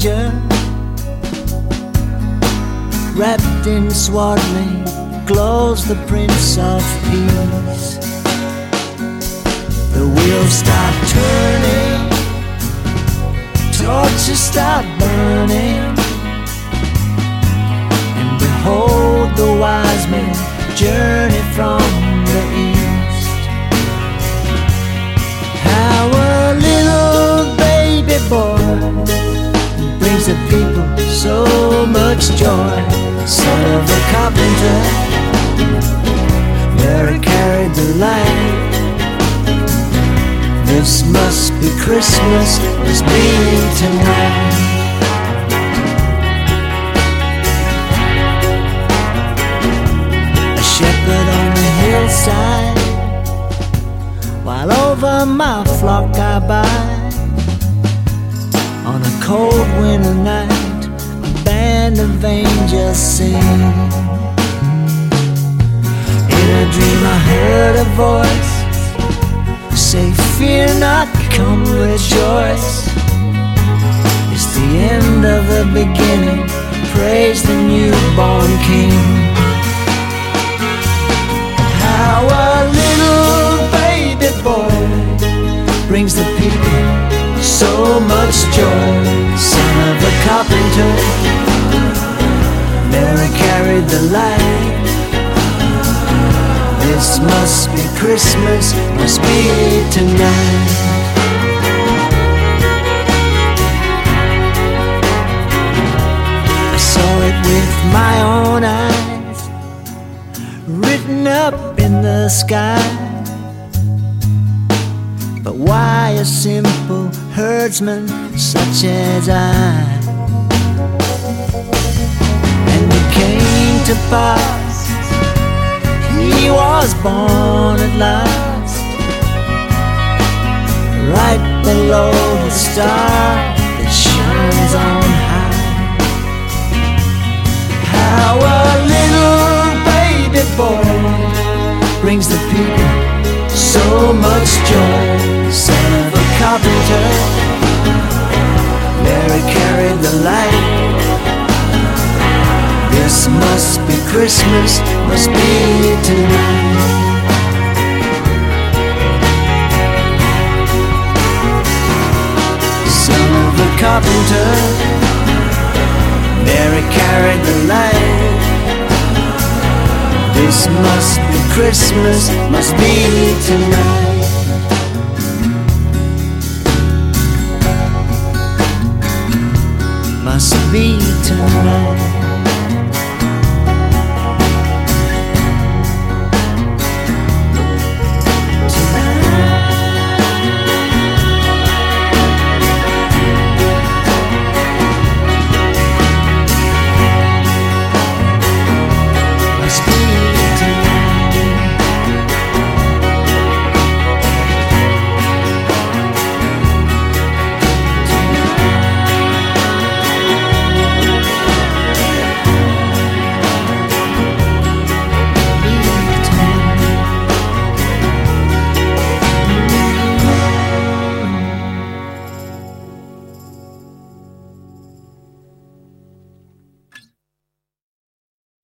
manger, wrapped in swaddling glows the Prince of Peace. The wheels start turning, torches start burning, and behold the wise men journey from the east. How a little baby boy brings the people so much joy. Son of a carpenter, Mary carried the light. This must be Christmas, must be tonight. A shepherd on the hillside, while over my flock I bide. On a cold winter night, a band of angels sing. In a dream I heard a voice say, fear not, come rejoice. It's the end of the beginning, praise the newborn King. How a little baby boy brings the people so much joy. Son of a carpenter, Mary carried the light. This must be Christmas, must be tonight. I saw it with my own eyes, written up in the sky. But why a simple herdsman such as I? And it came to pass, he was born at last, right below the star that shines on high. How a little baby boy brings the people so much joy. Son of a carpenter, Mary carried the light. This must be Christmas, must be tonight. Son of a carpenter, Mary carried the light. This must be Christmas, must be tonight.